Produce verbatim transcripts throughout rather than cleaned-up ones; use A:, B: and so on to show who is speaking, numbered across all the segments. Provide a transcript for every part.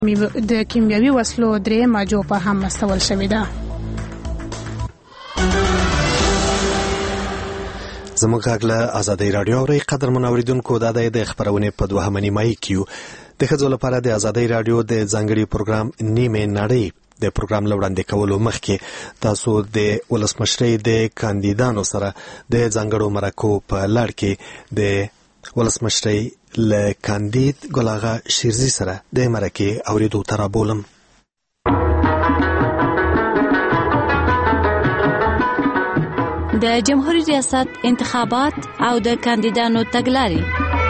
A: د کیمیاوي وسلو درېیمه جوپه هم مستول شوې ده.
B: زموږ غږ له ازادۍ راډیو اورئ. قدرمن اورېدونکو، دا دی د خپرونې په دوهمه نیمایي کې یو. د ښځو لپاره د ازادۍ راډیو د ځانګړي پروګرام نیمه نړۍ د پروګرام له وړاندې کولو مخکې تاسو د ولسمشرۍ د کاندیدانو سره د ځانګړو مرکو په لړ کې د ولسمشرۍ له کاندید ګل اغا شیرزي سره د مرکې اورېدو ته رابولم.
C: د جمهوریت ریاست انتخابات او د کاندیدانو تګلارې.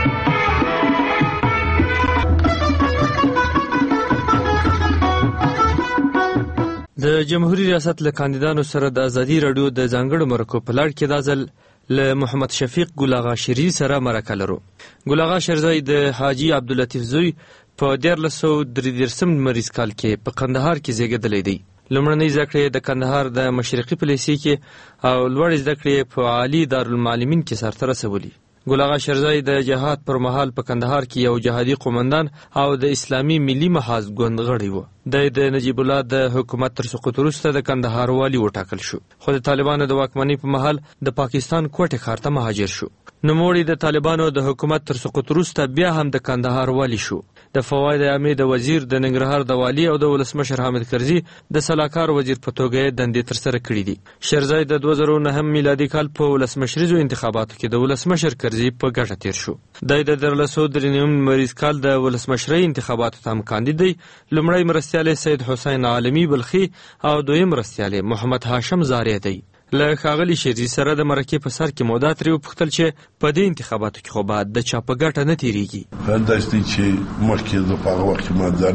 D: د جمهوریت ریاست له کاندیدانو سره د ازادي راډیو د ځانګړو مرکو په لړ کې دا ځل له محمد شفیق ګل اغا شیرزي سره مرکه لرو. ګل اغا شیرزي د حاجی عبداللطیف زوی په دیارلس سوه درې دېرشم لمریز کال کې په قندهار کې زیږېدلی دی. لومړنۍ زده کړې د کندهار د مشرقي په لیسې کې او لوړې زده کړې په عالي دارالمعلمین کې سرته رسولي. ګل اغا شیرزي د جهاد پر مهال په کندهار کې یو جهادي قومندان او د اسلامي ملي محاذ ګوند غړی و. د نجیب الله د حکومت تر سقوط وروسته د کندهار والي وټاکل شو، خو د طالبانو د واکمنۍ په مهال د پاکستان کوټې ښار ته مهاجر شو. نوموړی د طالبانو د حکومت تر سقوط وروسته بیا هم د کندهار والي شو. د فواید عامې د وزیر، د ننګرهار د والي او د ولسمشر حامد کرزي د سلاکار وزیر په توګه دندې ترسره کړې دي. شیرزي د دوه زره نهم میلادي کال په ولسمشریزو انتخاباتو کې د ولسمشر کرزي په ګټه تیر شو. د دیارلس سوه درې نیم لمریز کال د ولسمشرۍ انتخاباتو ته هم کاندید دی. لومړی مرستیالی سید حسین عالمي بلخي او دویم مرستیالی محمد هاشم زاری دی. له ښاغلي شیرزي سره د مرکې په سر کې مودا ترې وپوښتل چې په دې انتخاباتو کې خو به د چا په ګټه نه تېرېږي.
E: همداسې دی چې مخکې زه په هغه وخت کې ما ځان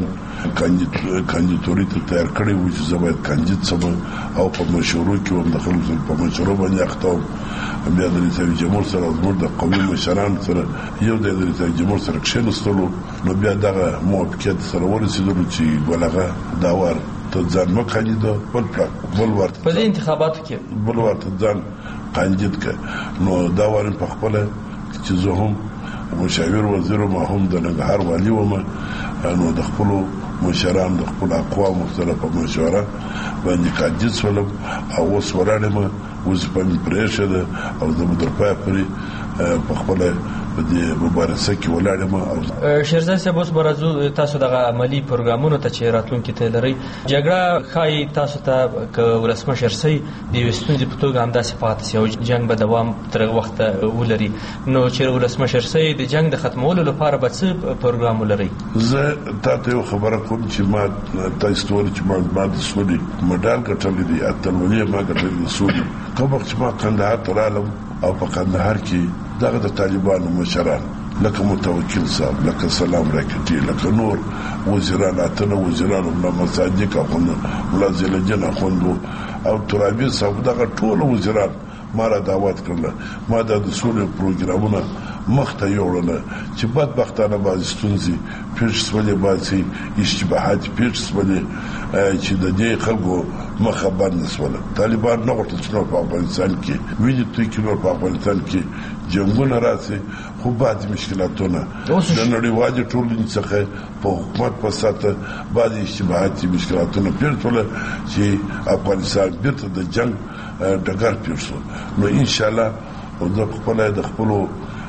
E: کاندیدتورۍ ته تیار کړی و چې زه باید کاندید شم او په مشورو کې وم، د خلکو سره په مشورو باندې اخته وم. بیا د رئیس جمهور سره زموږ د قومي مشرانو سره یو د رئیس جمهور سره کښېنستلو، نو بیا دغه موافقت سره ورسېدلو چې ګل اغا دا وار ته ځان مه کاندیده بل بل ورته
D: په دې انتخاباتو کې
E: بل ورته ځان کاندید که. نو دا وارم په خپله چې زه هم مشاور وزیر وم، هم د ننګرهار والي وم، نو د خپلو مشرانو د خپلو اقوامو سره په مشوره باندې کاندید شولم او اوس ولاړ یم. وظیفه مې پرېښوده او زه به تر پایه پورې په خپله په دې مبارزه کې ولاړ یم.
D: شیرزي صاحب، اوس به راځو تاسو دغه عملي پروګرامونو ته چې راتلونکي ته لرئ. جګړه ښایي تاسو ته که ولسمشر شئ د یوې ستونزې په توګه همداسې پاتې شي او جنګ به دوام تر هغه وخته ولري. نو چې ولسمشر شئ د جنګ د ختمولو لپاره به څه پروګرام ولرئ؟
E: زه تا ته یو خبره کوم چې ما تاسو ته وویل چې ما ما د سولې مډال ګټلی دی، اتلولي ما ګټلې د سولې. کوم وخت چې ما کندهار ته رالم او په کندهار کې دغه د طالبانو مشران لکه متوکل صاحب، لکه سلام راکټي، لکه نور وزیران، اتنه وزیران، ملا مصادق اخوند، ملا زلجن اخوند او ترابي صاحب، دغه ټول وزیران ما را دعوت کړل. ما د سولې پروګرامونه مخته یوړل چې بدبختانه بعضې ستونزې پېښ شولې، بعضې اشتباهات پېښ شولې چې د دې خلکو مخه بند نه شوله. طالبان نه غوښتل چې نور په افغانستان کې وینې توی کړي، نور په افغانستان کې جنګونه راشي، خو بعضې مشکلاتونه د نړیوالې ټولنې څخه په حکومت په سطحه بعضې اشتباهاتي مشکلاتونه پېښ شوله چې افغانستان بېرته د جنګ ډګر پېښ شو. نو انشاءالله زه خپله د خپلو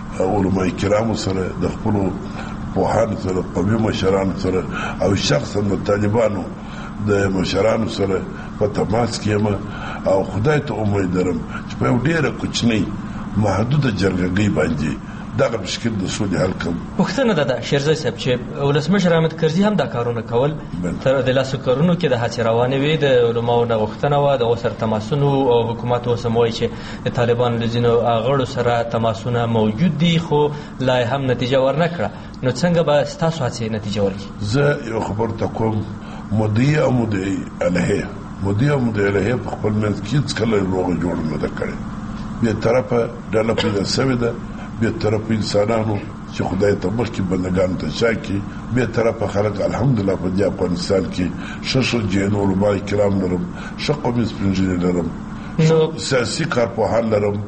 E: علماء کرامو سره، د خپلو پوهانو سره، قومي مشرانو سره او شخصا د طالبانو د مشرانو سره په تماس کې یم او خدای ته امید لرم چې په یو ډېره کوچنۍ محدوده جرګهګۍ باندې دغه مشکل د سولې حل کوم.
D: پوښتنه ده ده شیرزي صاحب چې ولسمشر حامد کرزي هم دا کارونه کول، تر د لاسو کارونو کې د هڅې روانې وې، د علماو نه غوښتنه وه، د هغو سره تماسونه او حکومت اوس هم وایي چې د طالبانو له ځینو غړو سره تماسونه موجود دي خو لا هم نتیجه ورنه کړه. نو څنګه به ستاسو هڅې نتیجه ورکړي؟
E: زه یو خبر ته کوم، مدعي او مدعي علیه مدعي او مدعي علیه په خپل منځ کې هېڅکله روغه جوړه نه ده کړې. بې طرفه ډله پیدا شوې ده، بې طرفه انسانانو چې خدای ته مخکې بندګانو ته شا کړي، بې طرفه خلک الحمدلله په دې افغانستان کې ښه ښه جین علما کرام لرم، ښه قومي سپین ږیري لرم، سیاسي کارپوهان لرم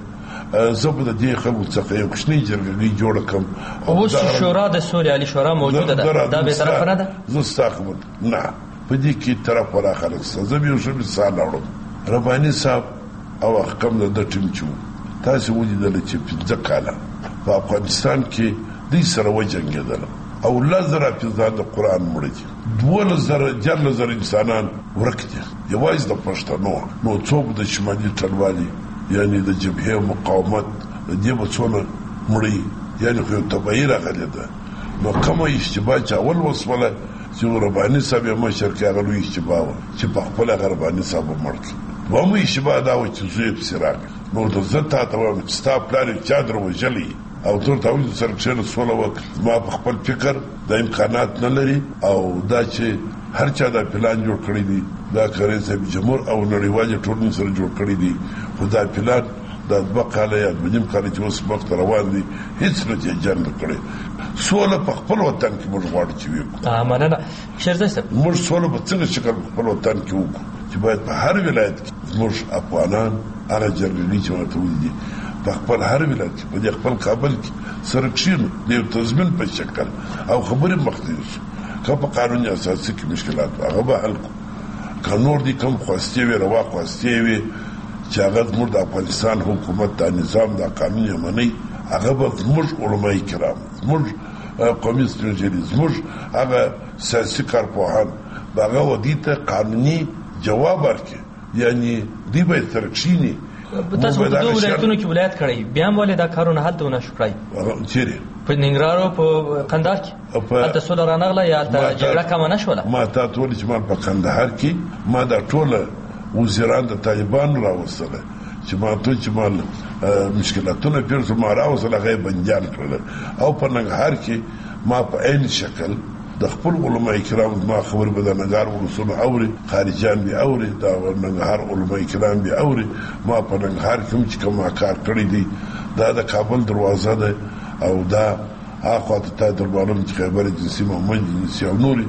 E: زه به د دې خلکو څخه یو کوچنۍ جرګه جوړه کړم.
D: اوس شورا د سولې عالي شورا موجوده ده، دا به طرفه نه ده.
E: زه ستا خبر نه په دې کې طرف ولا خلک سته. زه به یو ښه مثال راوړم. رباني صاحب او حکم د ده ټیم چې تاسې ولیدله چې پنځه کاله په افغانستان کې دوی سره وجنګېدله او لس زره حافظان د قرآن مړه دي، دولس زره دیارلس زره انسانان ورک دي یوازې د پښتنو. نو څوک د شمالي ټلوالي یعنې د جبهې مقاومت د دې به څونه مړی، یعنې خو یو تباهي راغلې ده. نو کومه اشتباه چې اول وسوله چې رباني صاحب یې مشر کې هغه لوی اشتباه وه چې په خپله هغه رباني صاحب مړ کړي. دویمه اشتباه دا وه چې زوی یې پسې راغی. نو د زه تا ته وایم چې ستا پلار یې چا در وژلی او تور ته وایي سره کښېنه سوله وکړه. زما په خپل فکر دا امکانات نه لري او دا چې هر چا دا پلان جوړ کړی دی دا کریم صاحب جمهور او نړیوالې ټولنې سره جوړ کړی دی، خو دا پلان دا دوه کاله یا دوه نیم کاله چې اوس وخت روان دی هېڅ نتیجه نه کړې. سوله په خپل وطن کې موږ غواړو چې وکړو.
D: مننه شیرزی صاحب.
E: موږ سوله په څنګه شکل په خپل وطن کې وکړو چې باید په هر ولایت کې موږ افغانان هغه جرګې چې ورته ولیدي په خپل هر ولایت کې په دې خپل کابل کې سره کښېنو د یو تضمین په شکل او خبرې مخته یوسو. که په قانون اساسي کې مشکلات هغه به حل کړو، که نور دي کوم خواستې وي روا خواستې وي چې هغه زموږ د افغانستان حکومت دا نظام دا قانون یې مني، هغه به زموږ علماء کرام زموږ قومي سپین ږیري زموږ هغه سیاسي کارپوهان به هغه ودې ته قانوني جواب ورکړي، یعنې دوی باید سره کښېني.
D: تاسو په دوه ولایتونو کې ولایت کړی بیا هم ولې دا کارونه هلته ونه شو کړی؟
E: چیرې
D: په ننګرهار او په قندهار کې هلته سوله رانغله یا هلته جګړه کمه نه شوله؟
E: ما تا ته وویل چې ما په قندهار کې ما دا ټوله وزیران د طالبانو راوستله چې ما ته چې ما مشکلاتونه پېښ شو ما راوستل هغه یې بندیان کړل. او په ننګرهار کې ما په عین شکل د خپل علماء کرام ما خبر به د ننګرهار ولسونه اوري، خارجیان به اوري، د ننګرهار علماء کرام به اوري. ما په ننګرهار کې چې کوم کار کړی دی دا د کابل دروازه ده او دا هغه ته دربارم چې خبر جنسي محمد جنسي او نوري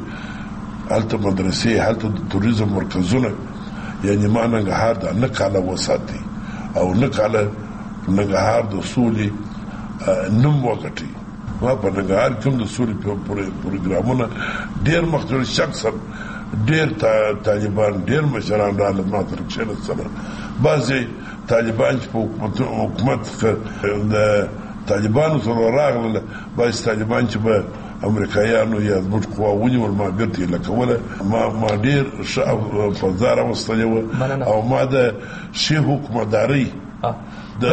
E: هلته مدرسې هلته د توریزم مرکزونه، یعنی ما ننګرهار دا نه کاله وساتي او نه کاله ننګرهار د سولې نوم وګټي. ما په ننګرهار کې د سولې پروګرامونه ډېر مخکې شخصا ډېر طالبان ډېر مشران راغلل ما سره کښېنستل. بعضې طالبان چې په حکومت د طالبانو سره راغلل، بعضې طالبان چې به امریکایانو یا زموږ قوا ونیول ما بیرته یې لکوله. ما ما ډېر ښه فضا راوستلې وه او ما د ښې حکومتدارۍ د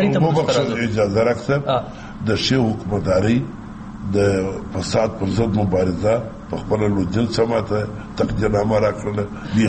E: اجازه راکړه د ښې حکومتدارۍ د فساد پر ضد مبارزه په خپله لودین سماته تقدیرنامه راکړله.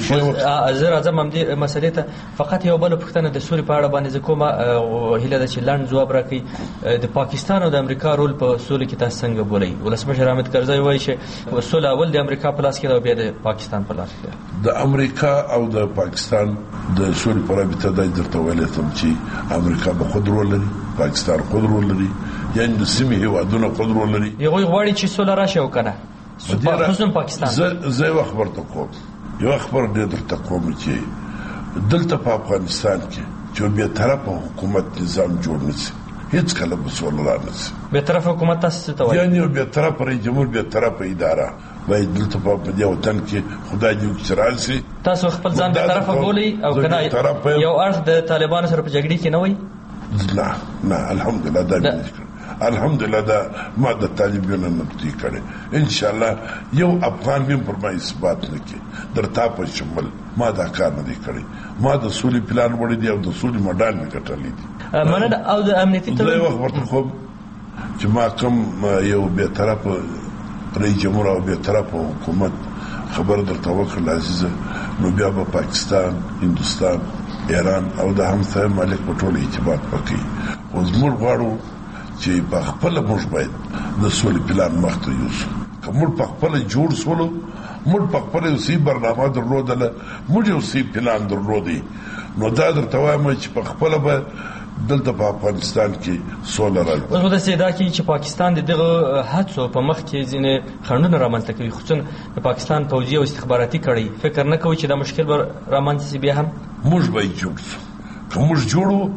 D: زه راځم همدې مسلې ته، فقط یو بله پوښتنه د سولې په اړه باندې زه کومه هیله ده چې لنډ ځواب راکړئ. د پاکستان او د امریکا رول په سولې کې تاسو څنګه بولئ؟ ولسمشر حامد کرزی وایي چې سوله اول د امریکا په لاس کې ده او بیا د پاکستان په لاس کې ده.
E: د امریکا او د پاکستان د سولې په رابطه دا درته ویلی یم چې امریکا به خود رول لري، پاکستان خود رول لري، یعنې د سیمې هېوادونه خود رول لري.
D: هغوی غواړي چې سوله راشي او که نه؟ خصوصا پاکستان.
E: زه یو خبر ته کوم یو خبر دې درته کوم چې دلته په افغانستان کې چې بې طرفه حکومت نظام جوړ نه شي هیڅ کله به سوله را نه شي.
D: بې طرفه حکومت تاسو څه ته وایي؟
E: یعنې یو بې طرفه رئیس جمهور بې طرفه اداره باید دلته په دې وطن کې خدای دې وکړي چې راشي.
D: تاسو خپل ځان بې طرفه بولئ او که نه یو اړخ د طالبانو سره په جګړې کې نه وایي؟
E: نه نه الحمدلله دا مې نه الحمدلله دا ما د طالبانو نه پټي کړي. ان شاء الله یو افغان به پر ما اثبات نکړي درته په شمول ما دا کار نه دی کړی. ما د سولې پلان وړي دی او د سولې مډال نه کټلې دي.
D: مننه. او د امنیتي
E: تړون یو وخت ورته خو چې ما کوم یو به طرف رئیس جمهور او به طرف حکومت خبر درته وکړل عزیزه، نو بیا به پاکستان، هندوستان، ایران او د همسایه مالک په ټول اعتبار وکړي. اوس موږ غواړو چې په خپل موږ باید د سولې پلان مخته یوسو. که موږ په خپل جوړ سولو، موږ په خپل یو صحیح برنامه درلودله، موږ یو صحیح پلان درلودی، نو دا درته وایم چې په خپله به دلته په افغانستان کې سوله راځي.
D: اوس به داسې ادعا کېږي چې پاکستان د دغه هڅو په مخ کې ځینې خنډونه رامنځته کوي، خصوصا د پاکستان پوځي او استخباراتي کړۍ. فکر نه کوئ چې دا مشکل به رامنځته شي بیا هم؟
E: موږ به یې جوړ شو. که موږ جوړو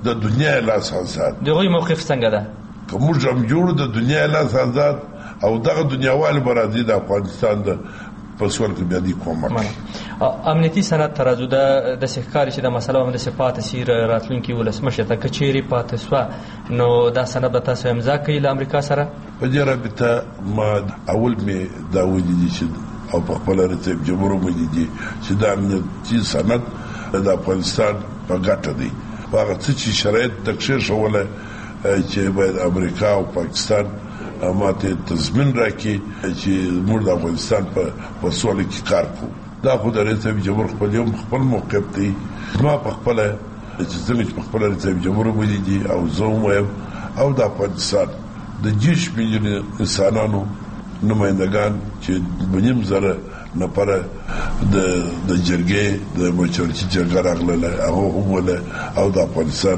E: د دنیا لاس آزاد.
D: دغه موقف څنګه ده؟
E: کوم جام جوړ د دنیا لاس آزاد او دغه دنیاوال برازي د افغانستان د پسول کې بیا دي کومه
D: امنیتي سند ترازو ده د سحکاري چې د مسله هم د صفات سیر راتلونکي ولسمشر ته کچيري پاتې سو نو دا سند به تاسو امضا کوي له امریکا سره
E: په دې رابطه ما اول می دا ویلي چې او په خپل رتب جمهور مې دي چې دا امنیتي سند د افغانستان په ګټه دی هغه څه چې شرایط تکشیر شوله چې باید امریکا او پاکستان ماته تضمین راکړي چې موږ د افغانستان په وسوله کې کار کوو. دا خو د رئیس جمهور خپل یو خپل موقف دی. ما په خپل چې څنګه په خپل رئیس جمهور ولیدي او زوم او د افغانستان د جیش میلیون انسانانو نمائندگان چې بنیم زره نفره د د جرګې د مشورتي جرګه راغله هغه هم ول او د افغانستان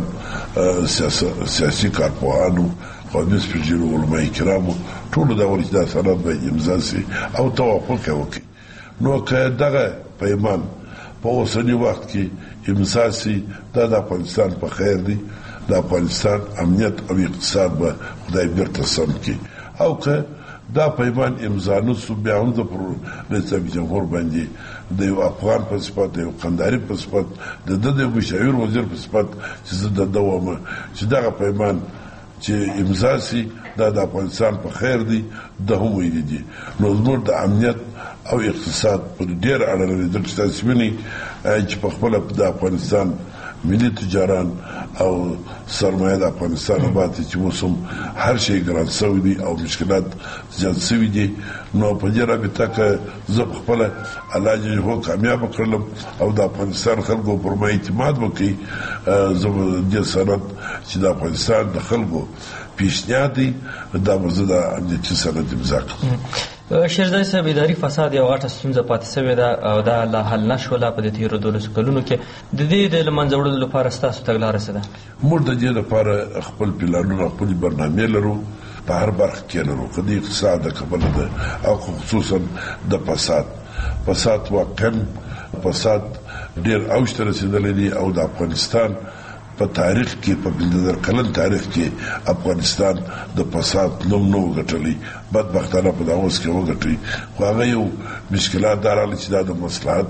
E: سیاسي کارپوهانو قانون سپیجرو علماء کرامو ټول دا ورته د سند به امضا سي او توافق وکړي. نو که دغه پیمان په اوسنی وخت کې امضا سي دا د افغانستان په خیر دی د افغانستان امنیت او اقتصاد به خدای بیرته سم کړي او که دا پیمان امضا نه سو بیا هم د رئیس جمهور باندې د یو افغان په صفت د یو قنداري په صفت د د مشاور وزیر په صفت چې د دوامه چې دا پیمان چې امضا سي دا د افغانستان په خیر دی د هم ویلي دي. نو زموږ د امنیت او اقتصاد په ډیر اړه لري د تاسو ویني چې په خپل د افغانستان ملي تجاران او سرمایه د افغانستان باندې چې موسم هر شي ګران شوی دي او مشکلات زیات شوی دي. نو په دې رابطه کې زه خپل علاج هو کامیاب کړم او د افغانستان خلکو پر ما اعتماد وکړي. زه د سند چې د افغانستان د خلکو پیشنهاد دي دا مزه د امنیتي سند امضا کړم.
D: شیرزای صاحب اداري فساد یو غټه ستونزه پاتې شوې ده او دا لا حل نشو لا په دې تیرو دولسو کلونو کې د دې د منځ وړلو لپاره ستاسو تګلارې څه ده؟
E: موږ د دې لپاره خپل پلانونه خپل برنامې لرو په هر برخه کې لرو که د اقتصاد د کبل ده او خصوصا د فساد فساد واقعا فساد ډېر اوج ته رسېدلی دی او د افغانستان په تاریخ کې په بلدر کلن تاریخ کې افغانستان د فساد نوم نو غټلی بدبختانه په داوس کې وګټي خو هغه یو مشکلات دراله چې د مصلحت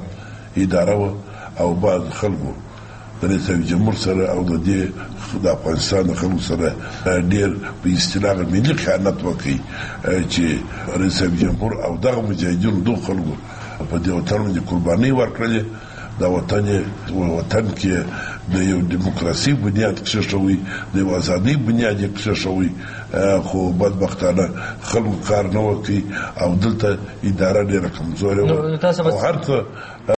E: اداره او بعض خلکو د رئیس جمهور سره او د دې د افغانستان د خلکو سره ډېر په اصطلاح ملي خیانت وکړي چې رئیس جمهور او دغه مجاهدینو دوه خلکو په دې وطن کې قرباني ورکړي. دا وطن وطن کې د یو دیموکراسي بنیاد کې شوی د آزادۍ بنیاد کې شوی خو بدبختانه خلکو کار نه وکړي او دلته اداره ډېره کمزورې وه او هر څه